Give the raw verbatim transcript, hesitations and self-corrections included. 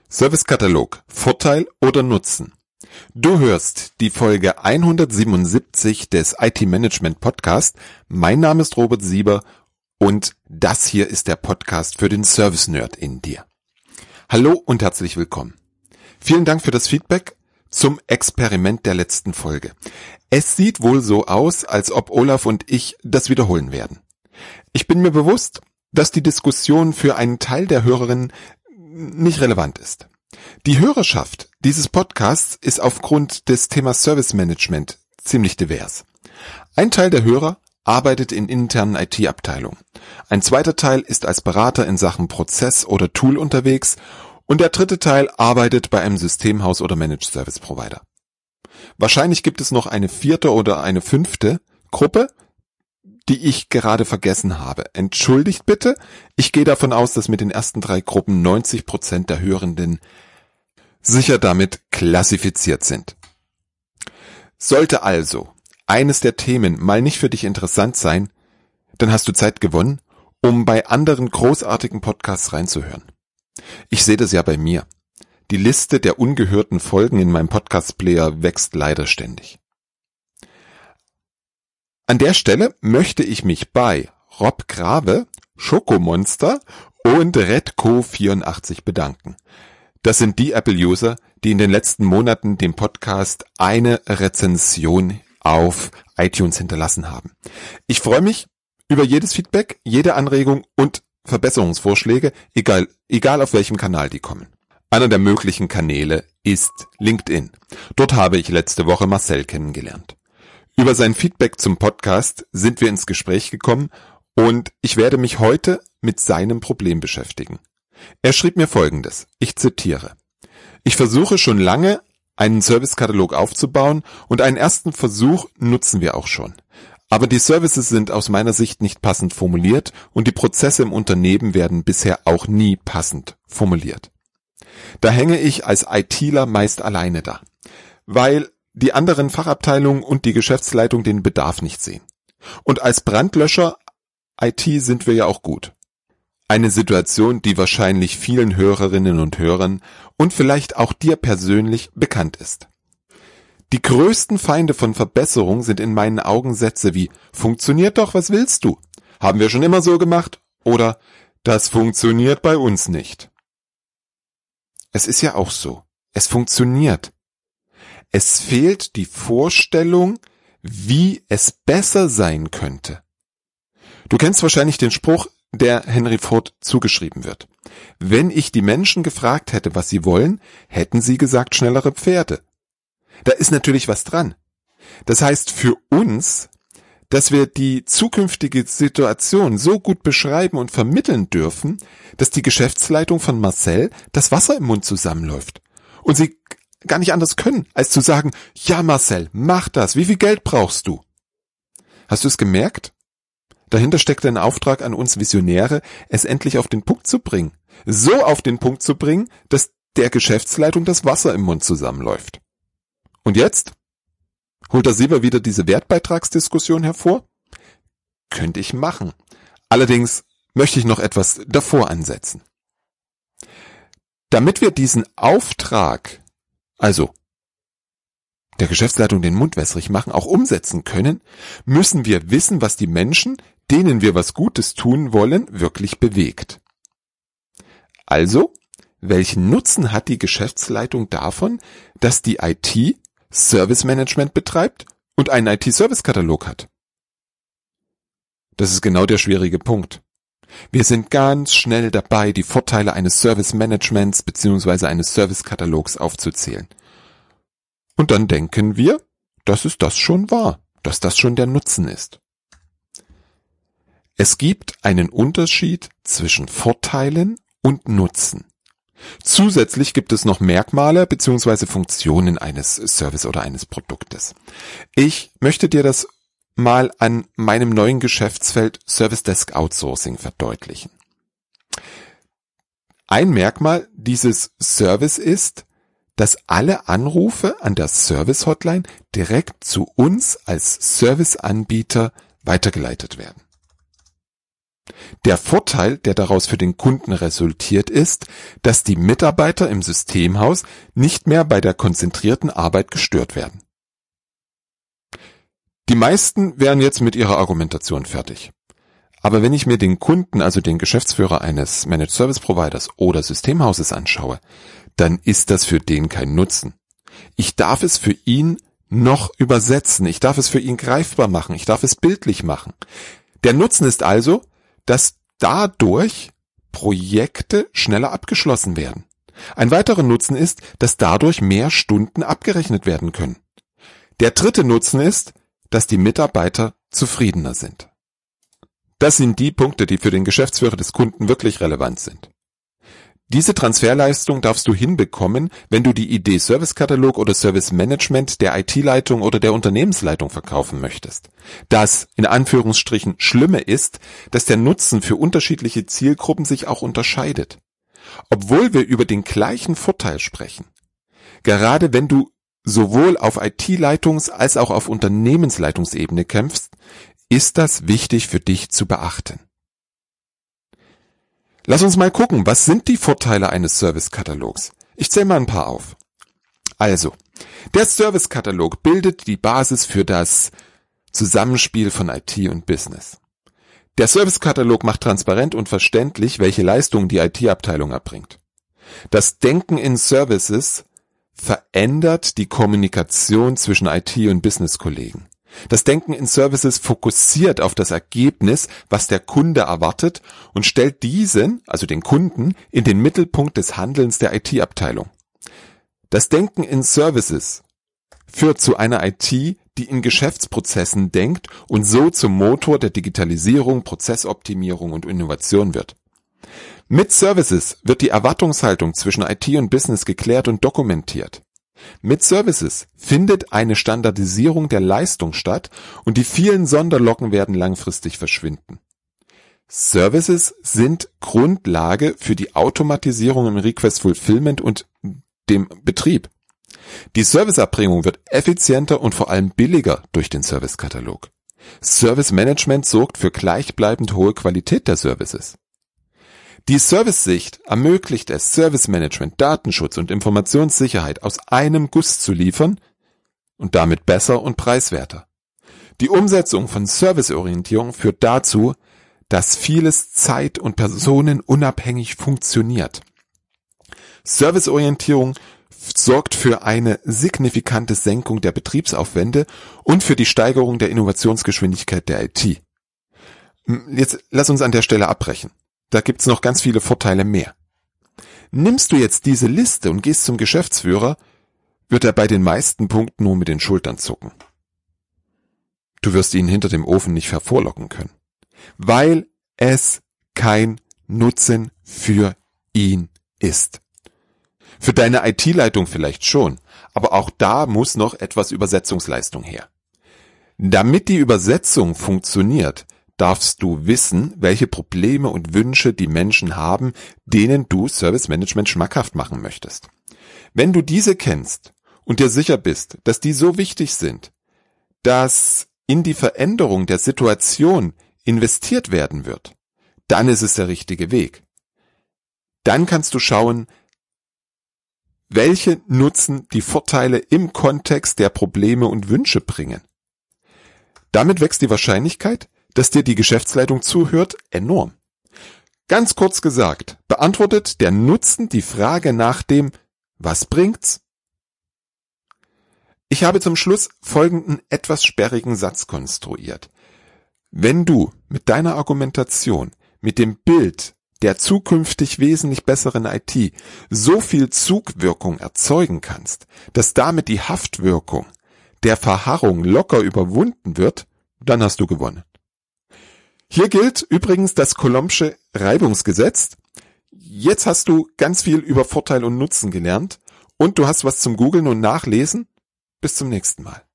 Servicekatalog, Vorteil oder Nutzen? Du hörst die Folge hundertsiebenundsiebzig des I T-Management Podcast. Mein Name ist Robert Sieber und das hier ist der Podcast für den Service-Nerd in dir. Hallo und herzlich willkommen. Vielen Dank für das Feedback zum Experiment der letzten Folge. Es sieht wohl so aus, als ob Olaf und ich das wiederholen werden. Ich bin mir bewusst, dass die Diskussion für einen Teil der Hörerinnen nicht relevant ist. Die Hörerschaft dieses Podcasts ist aufgrund des Themas Service Management ziemlich divers. Ein Teil der Hörer arbeitet in internen I T-Abteilungen. Ein zweiter Teil ist als Berater in Sachen Prozess oder Tool unterwegs und der dritte Teil arbeitet bei einem Systemhaus oder Managed Service Provider. Wahrscheinlich gibt es noch eine vierte oder eine fünfte Gruppe, die ich gerade vergessen habe. Entschuldigt bitte, ich gehe davon aus, dass mit den ersten drei Gruppen neunzig Prozent der Hörenden sicher damit klassifiziert sind. Sollte also eines der Themen mal nicht für dich interessant sein, dann hast du Zeit gewonnen, um bei anderen großartigen Podcasts reinzuhören. Ich sehe das ja bei mir. Die Liste der ungehörten Folgen in meinem Podcast-Player wächst leider ständig. An der Stelle möchte ich mich bei Rob Grave, Schokomonster und Redco vierundachtzig bedanken. Das sind die Apple-User, die in den letzten Monaten dem Podcast eine Rezension auf iTunes hinterlassen haben. Ich freue mich über jedes Feedback, jede Anregung und Verbesserungsvorschläge, egal, egal auf welchem Kanal die kommen. Einer der möglichen Kanäle ist LinkedIn. Dort habe ich letzte Woche Marcel kennengelernt. Über sein Feedback zum Podcast sind wir ins Gespräch gekommen und ich werde mich heute mit seinem Problem beschäftigen. Er schrieb mir Folgendes, ich zitiere: Ich versuche schon lange, einen Servicekatalog aufzubauen und einen ersten Versuch nutzen wir auch schon. Aber die Services sind aus meiner Sicht nicht passend formuliert und die Prozesse im Unternehmen werden bisher auch nie passend formuliert. Da hänge ich als ITler meist alleine da, weil die anderen Fachabteilungen und die Geschäftsleitung den Bedarf nicht sehen. Und als Brandlöscher I T sind wir ja auch gut. Eine Situation, die wahrscheinlich vielen Hörerinnen und Hörern und vielleicht auch dir persönlich bekannt ist. Die größten Feinde von Verbesserung sind in meinen Augen Sätze wie "Funktioniert doch, was willst du? Haben wir schon immer so gemacht?" oder "Das funktioniert bei uns nicht." Es ist ja auch so. Es funktioniert. Es fehlt die Vorstellung, wie es besser sein könnte. Du kennst wahrscheinlich den Spruch, der Henry Ford zugeschrieben wird. Wenn ich die Menschen gefragt hätte, was sie wollen, hätten sie gesagt schnellere Pferde. Da ist natürlich was dran. Das heißt für uns, dass wir die zukünftige Situation so gut beschreiben und vermitteln dürfen, dass die Geschäftsleitung von Marcel das Wasser im Mund zusammenläuft. Und sie gar nicht anders können, als zu sagen, ja Marcel, mach das, wie viel Geld brauchst du? Hast du es gemerkt? Dahinter steckt ein Auftrag an uns Visionäre, es endlich auf den Punkt zu bringen. So auf den Punkt zu bringen, dass der Geschäftsleitung das Wasser im Mund zusammenläuft. Und jetzt? Holt der Sieber wieder diese Wertbeitragsdiskussion hervor? Könnte ich machen. Allerdings möchte ich noch etwas davor ansetzen. Damit wir diesen Auftrag, also der Geschäftsleitung den Mund wässrig machen, auch umsetzen können, müssen wir wissen, was die Menschen, denen wir was Gutes tun wollen, wirklich bewegt. Also, welchen Nutzen hat die Geschäftsleitung davon, dass die I T Service Management betreibt und einen I T-Service-Katalog hat? Das ist genau der schwierige Punkt. Wir sind ganz schnell dabei, die Vorteile eines Service-Managements bzw. eines Service-Katalogs aufzuzählen. Und dann denken wir, dass es das schon war, dass das schon der Nutzen ist. Es gibt einen Unterschied zwischen Vorteilen und Nutzen. Zusätzlich gibt es noch Merkmale bzw. Funktionen eines Service oder eines Produktes. Ich möchte dir das mal an meinem neuen Geschäftsfeld Service Desk Outsourcing verdeutlichen. Ein Merkmal dieses Service ist, dass alle Anrufe an der Service Hotline direkt zu uns als Serviceanbieter weitergeleitet werden. Der Vorteil, der daraus für den Kunden resultiert, ist, dass die Mitarbeiter im Systemhaus nicht mehr bei der konzentrierten Arbeit gestört werden. Die meisten wären jetzt mit ihrer Argumentation fertig. Aber wenn ich mir den Kunden, also den Geschäftsführer eines Managed Service Providers oder Systemhauses anschaue, dann ist das für den kein Nutzen. Ich darf es für ihn noch übersetzen, ich darf es für ihn greifbar machen, ich darf es bildlich machen. Der Nutzen ist also, dass dadurch Projekte schneller abgeschlossen werden. Ein weiterer Nutzen ist, dass dadurch mehr Stunden abgerechnet werden können. Der dritte Nutzen ist, dass die Mitarbeiter zufriedener sind. Das sind die Punkte, die für den Geschäftsführer des Kunden wirklich relevant sind. Diese Transferleistung darfst du hinbekommen, wenn du die Idee Servicekatalog oder Service Management der I T-Leitung oder der Unternehmensleitung verkaufen möchtest. Das, in Anführungsstrichen, Schlimme ist, dass der Nutzen für unterschiedliche Zielgruppen sich auch unterscheidet. Obwohl wir über den gleichen Vorteil sprechen. Gerade wenn du sowohl auf I T-Leitungs- als auch auf Unternehmensleitungsebene kämpfst, ist das wichtig für dich zu beachten. Lass uns mal gucken, was sind die Vorteile eines Servicekatalogs? Ich zähle mal ein paar auf. Also, der Servicekatalog bildet die Basis für das Zusammenspiel von I T und Business. Der Servicekatalog macht transparent und verständlich, welche Leistungen die I T-Abteilung erbringt. Das Denken in Services verändert die Kommunikation zwischen I T und Business-Kollegen. Das Denken in Services fokussiert auf das Ergebnis, was der Kunde erwartet, und stellt diesen, also den Kunden, in den Mittelpunkt des Handelns der I T-Abteilung. Das Denken in Services führt zu einer I T, die in Geschäftsprozessen denkt und so zum Motor der Digitalisierung, Prozessoptimierung und Innovation wird. Mit Services wird die Erwartungshaltung zwischen I T und Business geklärt und dokumentiert. Mit Services findet eine Standardisierung der Leistung statt und die vielen Sonderlocken werden langfristig verschwinden. Services sind Grundlage für die Automatisierung im Request Fulfillment und dem Betrieb. Die Serviceerbringung wird effizienter und vor allem billiger durch den Servicekatalog. Service Management sorgt für gleichbleibend hohe Qualität der Services. Die Service-Sicht ermöglicht es, Service-Management, Datenschutz und Informationssicherheit aus einem Guss zu liefern und damit besser und preiswerter. Die Umsetzung von Serviceorientierung führt dazu, dass vieles zeit- und personenunabhängig funktioniert. Serviceorientierung sorgt für eine signifikante Senkung der Betriebsaufwände und für die Steigerung der Innovationsgeschwindigkeit der I T. Jetzt lass uns an der Stelle abbrechen. Da gibt's noch ganz viele Vorteile mehr. Nimmst du jetzt diese Liste und gehst zum Geschäftsführer, wird er bei den meisten Punkten nur mit den Schultern zucken. Du wirst ihn hinter dem Ofen nicht hervorlocken können, weil es kein Nutzen für ihn ist. Für deine I T-Leitung vielleicht schon, aber auch da muss noch etwas Übersetzungsleistung her. Damit die Übersetzung funktioniert, darfst du wissen, welche Probleme und Wünsche die Menschen haben, denen du Service Management schmackhaft machen möchtest. Wenn du diese kennst und dir sicher bist, dass die so wichtig sind, dass in die Veränderung der Situation investiert werden wird, dann ist es der richtige Weg. Dann kannst du schauen, welche Nutzen die Vorteile im Kontext der Probleme und Wünsche bringen. Damit wächst die Wahrscheinlichkeit, dass dir die Geschäftsleitung zuhört, enorm. Ganz kurz gesagt, beantwortet der Nutzen die Frage nach dem Was bringt's? Ich habe zum Schluss folgenden etwas sperrigen Satz konstruiert. Wenn du mit deiner Argumentation, mit dem Bild der zukünftig wesentlich besseren I T so viel Zugwirkung erzeugen kannst, dass damit die Haftwirkung der Verharrung locker überwunden wird, dann hast du gewonnen. Hier gilt übrigens das Coulombsche Reibungsgesetz. Jetzt hast du ganz viel über Vorteil und Nutzen gelernt und du hast was zum Googeln und Nachlesen. Bis zum nächsten Mal.